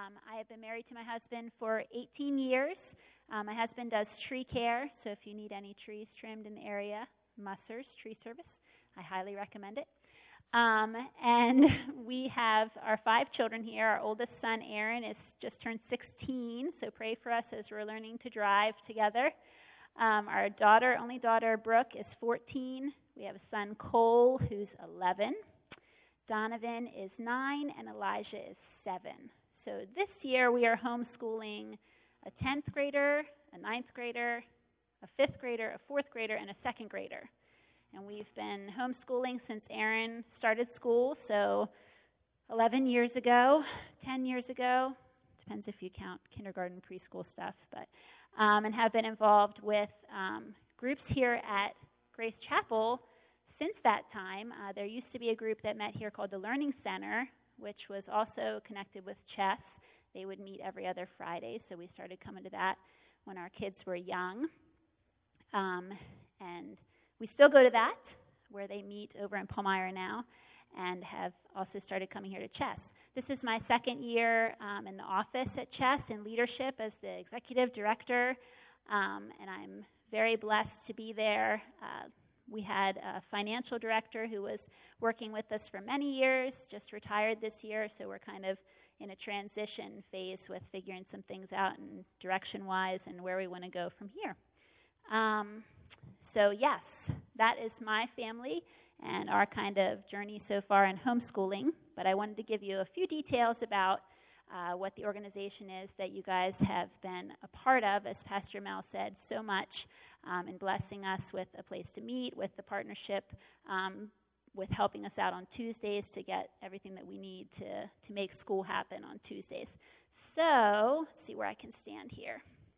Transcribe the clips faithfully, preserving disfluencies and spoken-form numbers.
Um, I have been married to my husband for eighteen years. Um, my husband does tree care, so if you need any trees trimmed in the area, Musser's Tree Service, I highly recommend it. Um, and we have our five children here. Our oldest son, Aaron, is just turned sixteen, so pray for us as we're learning to drive together. Um, our daughter, only daughter, Brooke, is fourteen. We have a son, Cole, who's eleven. Donovan is nine, and Elijah is seven. So this year we are homeschooling a tenth grader, a ninth grader, a fifth grader, a fourth grader, and a second grader. And we've been homeschooling since Aaron started school, so eleven years ago, ten years ago, depends if you count kindergarten, preschool stuff, but um, and have been involved with um, groups here at Grace Chapel since that time. Uh, there used to be a group that met here called the Learning Center, which was also connected with chess. They would meet every other Friday, so we started coming to that when our kids were young. Um, and we still go to that, where they meet over in Palmyra now, and have also started coming here to chess. This is my second year um, in the office at Chess in leadership as the executive director, um, and I'm very blessed to be there. Uh, we had a financial director who was working with us for many years, just retired this year, so we're kind of in a transition phase with figuring some things out and direction-wise and where we want to go from here. Um, so yes, that is my family and our kind of journey so far in homeschooling, but I wanted to give you a few details about uh, what the organization is that you guys have been a part of, as Pastor Mel said so much, um, in blessing us with a place to meet, with the partnership, um, with helping us out on Tuesdays to get everything that we need to, to make school happen on Tuesdays. So, let's see where I can stand here.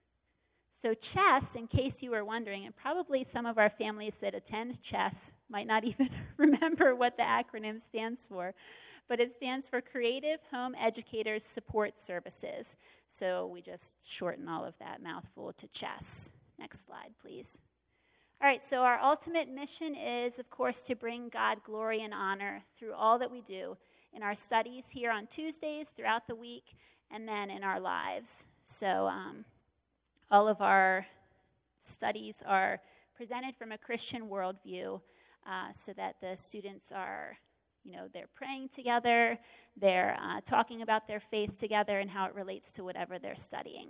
So chess, in case you were wondering, and probably some of our families that attend chess might not even remember what the acronym stands for, but it stands for Creative Home Educators Support Services. So we just shorten all of that mouthful to chess. Next slide, please. All right, so our ultimate mission is, of course, to bring God glory and honor through all that we do in our studies here on Tuesdays, throughout the week, and then in our lives. So um, all of our studies are presented from a Christian worldview uh, so that the students are, you know, they're praying together, they're uh, talking about their faith together and how it relates to whatever they're studying.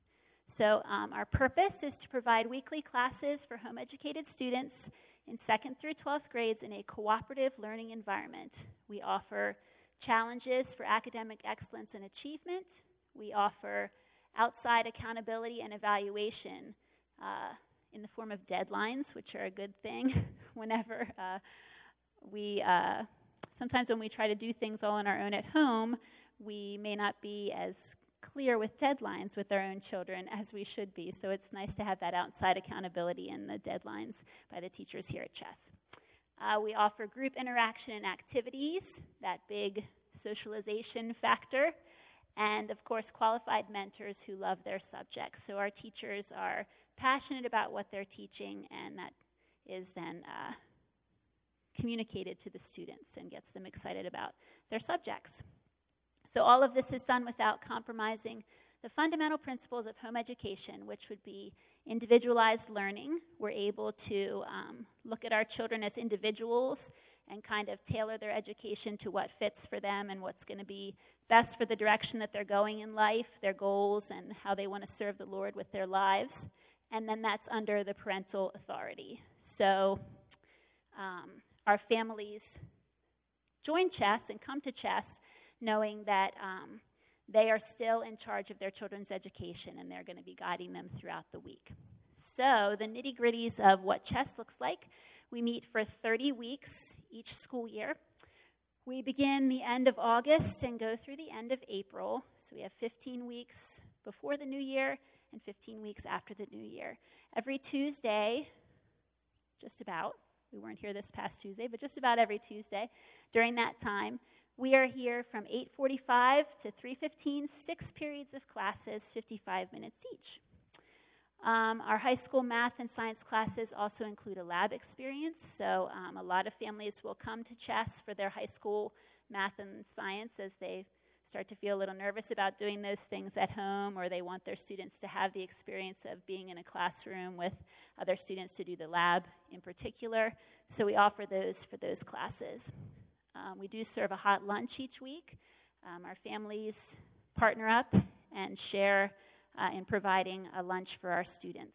So um, our purpose is to provide weekly classes for home-educated students in second through twelfth grades in a cooperative learning environment. We offer challenges for academic excellence and achievement. We offer outside accountability and evaluation uh, in the form of deadlines, which are a good thing whenever uh, we, uh, sometimes when we try to do things all on our own at home, we may not be as clear with deadlines with our own children as we should be. So it's nice to have that outside accountability and the deadlines by the teachers here at Chess. Uh, we offer group interaction and activities, that big socialization factor, and of course qualified mentors who love their subjects. So our teachers are passionate about what they're teaching, and that is then uh, communicated to the students and gets them excited about their subjects. So all of this is done without compromising the fundamental principles of home education, which would be individualized learning. We're able to um, look at our children as individuals and kind of tailor their education to what fits for them and what's going to be best for the direction that they're going in life, their goals, and how they want to serve the Lord with their lives. And then that's under the parental authority. So um, our families join Chess and come to Chess knowing that um, they are still in charge of their children's education and they're going to be guiding them throughout the week. So the nitty-gritties of what Chess looks like: we meet for thirty weeks each school year. We begin the end of August and go through the end of April. So we have fifteen weeks before the new year and fifteen weeks after the new year. Every Tuesday, just about, we weren't here this past Tuesday, but just about every Tuesday during that time, we are here from eight forty-five to three fifteen, six periods of classes, fifty-five minutes each. Um, our high school math and science classes also include a lab experience, so um, a lot of families will come to Chess for their high school math and science as they start to feel a little nervous about doing those things at home, or they want their students to have the experience of being in a classroom with other students to do the lab in particular. So we offer those for those classes. Um, we do serve a hot lunch each week. Um, our families partner up and share uh, in providing a lunch for our students.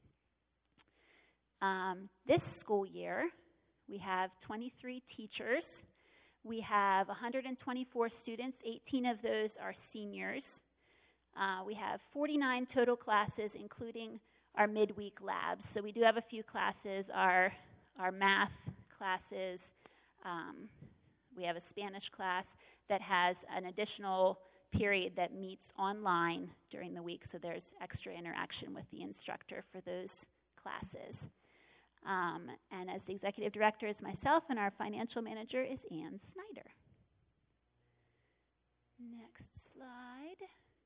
Um, this school year, we have twenty-three teachers. We have one hundred twenty-four students. eighteen of those are seniors. Uh, we have forty-nine total classes, including our midweek labs. So we do have a few classes, our, our math classes. Um, we have a Spanish class that has an additional period that meets online during the week, so there's extra interaction with the instructor for those classes. Um, and as the executive director is myself, and our financial manager is Ann Snyder. Next slide.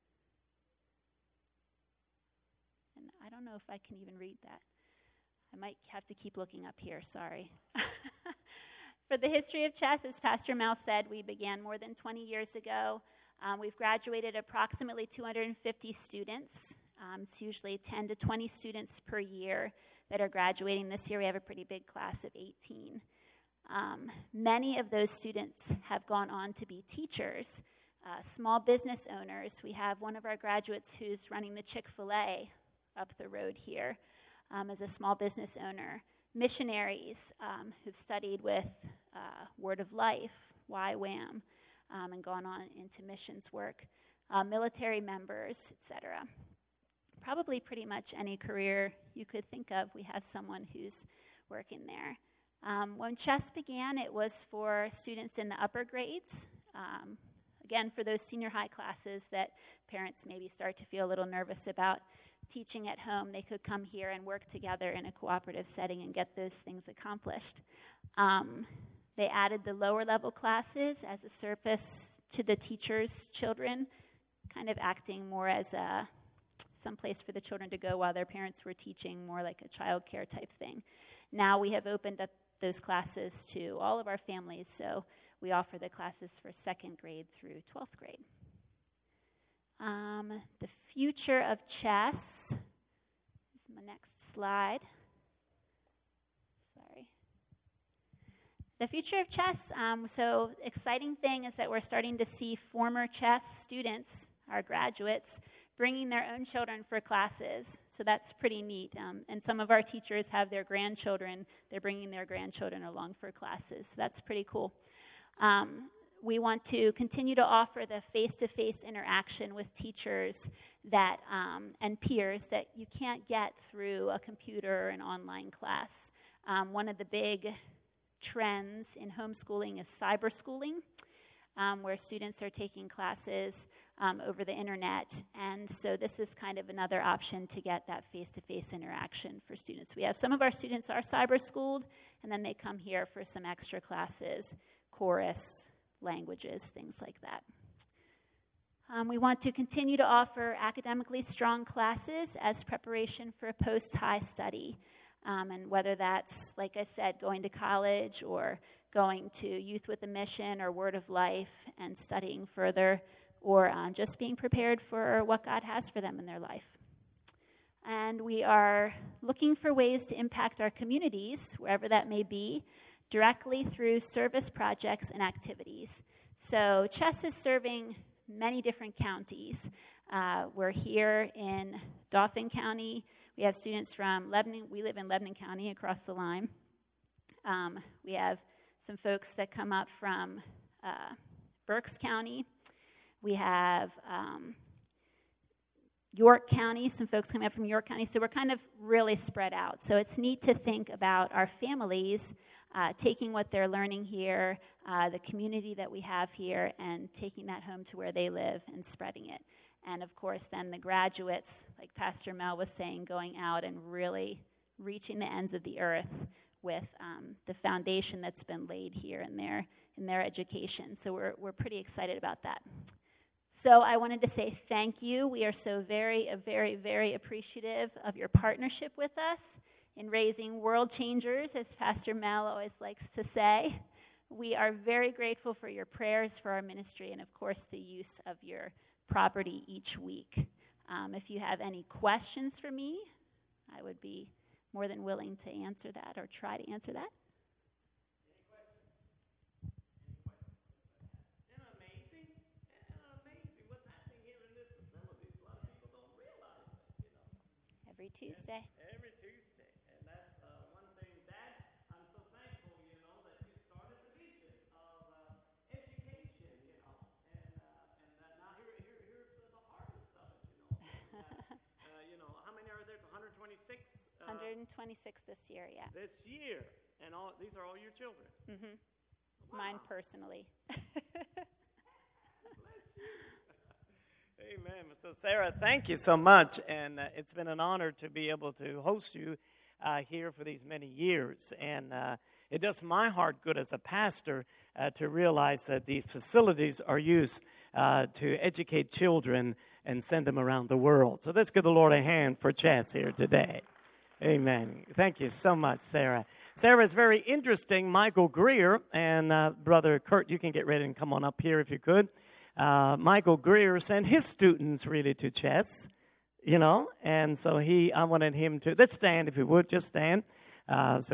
And I don't know if I can even read that. I might have to keep looking up here, sorry. For the history of chess, as Pastor Mel said, we began more than twenty years ago. Um, we've graduated approximately two hundred fifty students. Um, it's usually ten to twenty students per year that are graduating. This year we have a pretty big class of eighteen. Um, many of those students have gone on to be teachers, uh, small business owners. We have one of our graduates who's running the Chick-fil-A up the road here um, as a small business owner. Missionaries um, who've studied with uh, Word of Life, Y WAM, um, and gone on into missions work. Uh, military members, et cetera. Probably pretty much any career you could think of, we have someone who's working there. Um, when chess began, it was for students in the upper grades. Um, again, for those senior high classes that parents maybe start to feel a little nervous about teaching at home, they could come here and work together in a cooperative setting and get those things accomplished. Um, they added the lower level classes as a service to the teachers' children, kind of acting more as a some place for the children to go while their parents were teaching, more like a child care type thing. Now we have opened up those classes to all of our families, so we offer the classes for second grade through twelfth grade. Um, the future of chess, this is my next slide. Sorry. The future of chess, um, so exciting thing is that we're starting to see former chess students, our graduates, bringing their own children for classes. So that's pretty neat. Um, and some of our teachers have their grandchildren. They're bringing their grandchildren along for classes. So that's pretty cool. Um, we want to continue to offer the face-to-face interaction with teachers that um, and peers that you can't get through a computer or an online class. Um, one of the big trends in homeschooling is cyberschooling, um, where students are taking classes Um, over the internet, and so this is kind of another option to get that face-to-face interaction for students. We have some of our students are cyber schooled, and then they come here for some extra classes, chorus, languages, things like that. Um, we want to continue to offer academically strong classes as preparation for a post-high study, um, and whether that's, like I said, going to college or going to Youth with a Mission or Word of Life and studying further, or um, just being prepared for what God has for them in their life. And we are looking for ways to impact our communities, wherever that may be, directly through service projects and activities. So Chess is serving many different counties. Uh, we're here in Dauphin County. We have students from Lebanon. We live in Lebanon County across the line. Um, we have some folks that come up from uh, Berks County. We have um, York County, some folks coming up from York County, so we're kind of really spread out. So it's neat to think about our families uh, taking what they're learning here, uh, the community that we have here, and taking that home to where they live and spreading it. And of course, then the graduates, like Pastor Mel was saying, going out and really reaching the ends of the earth with um, the foundation that's been laid here in their in their education. So we're we're pretty excited about that. So I wanted to say thank you. We are so very, uh, very, very appreciative of your partnership with us in raising world changers, as Pastor Mel always likes to say. We are very grateful for your prayers for our ministry and, of course, the use of your property each week. Um, if you have any questions for me, I would be more than willing to answer that or try to answer that. Every Tuesday. Every Tuesday. And that's uh, one thing, Dad, I'm so thankful, you know, that you started the vision of uh, education, you know. And uh, and uh, now here, here, here's the, the harvest of it, you know. So got, uh, you know, how many are there? one hundred twenty-six? Uh, one hundred twenty-six this year, yeah. This year. And all these are all your children? Mm-hmm. Wow. Mine personally. Bless you. Amen. So, Sarah, thank you so much, and uh, it's been an honor to be able to host you uh, here for these many years. And uh, it does my heart good as a pastor uh, to realize that these facilities are used uh, to educate children and send them around the world. So let's give the Lord a hand for Chess here today. Amen. Thank you so much, Sarah. Sarah is very interesting. Michael Greer and uh, Brother Kurt, you can get ready and come on up here if you could. Uh, Michael Greer sent his students really to Chess, you know, and so he, I wanted him to, let's stand if you would, just stand. Uh, so